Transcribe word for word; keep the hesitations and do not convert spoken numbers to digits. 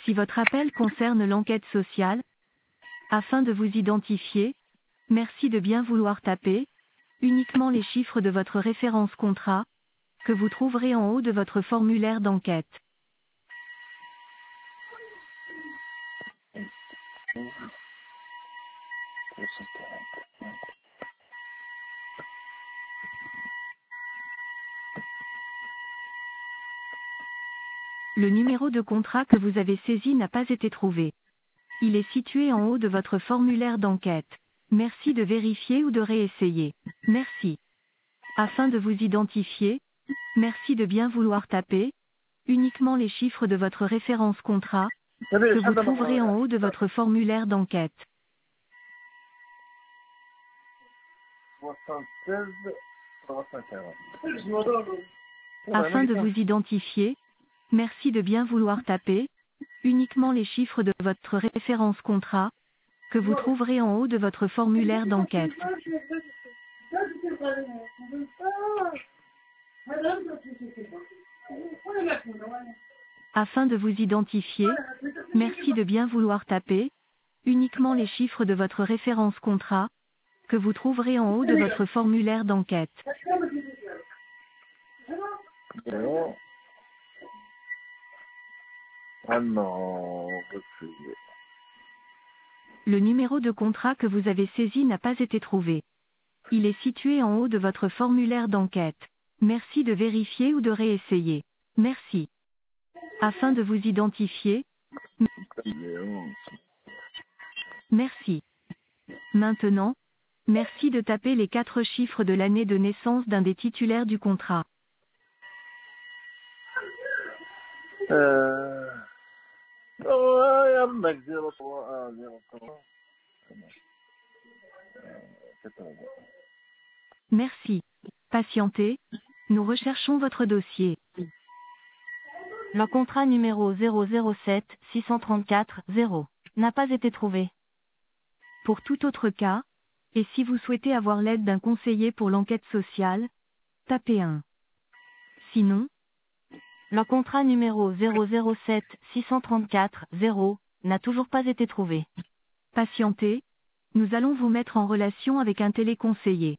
Si votre appel concerne l'enquête sociale, afin de vous identifier, merci de bien vouloir taper uniquement les chiffres de votre référence contrat, que vous trouverez en haut de votre formulaire d'enquête. Le numéro de contrat que vous avez saisi n'a pas été trouvé. Il est situé en haut de votre formulaire d'enquête. Merci de vérifier ou de réessayer. Merci. Afin de vous identifier, merci de bien vouloir taper uniquement les chiffres de votre référence contrat, que vous trouverez en haut de votre formulaire d'enquête. Afin de vous identifier, merci de bien vouloir taper uniquement les chiffres de votre référence contrat, que vous trouverez en haut de votre formulaire d'enquête. Afin de vous identifier, merci de bien vouloir taper uniquement les chiffres de votre référence contrat, que vous trouverez en haut de votre formulaire d'enquête. Non. Ah non, refusé. Le numéro de contrat que vous avez saisi n'a pas été trouvé. Il est situé en haut de votre formulaire d'enquête. Merci de vérifier ou de réessayer. Merci. Afin de vous identifier, merci. Maintenant, merci de taper les quatre chiffres de l'année de naissance d'un des titulaires du contrat. Euh... Oh, il y a un mec zéro trois un zéro trois. Merci. Patientez. Nous recherchons votre dossier. Le contrat numéro zéro zéro sept six cent trente-quatre zéro n'a pas été trouvé. Pour tout autre cas, et si vous souhaitez avoir l'aide d'un conseiller pour l'enquête sociale, tapez un. Sinon, le contrat numéro zéro zéro sept six cent trente-quatre zéro n'a toujours pas été trouvé. Patientez. Nous allons vous mettre en relation avec un téléconseiller.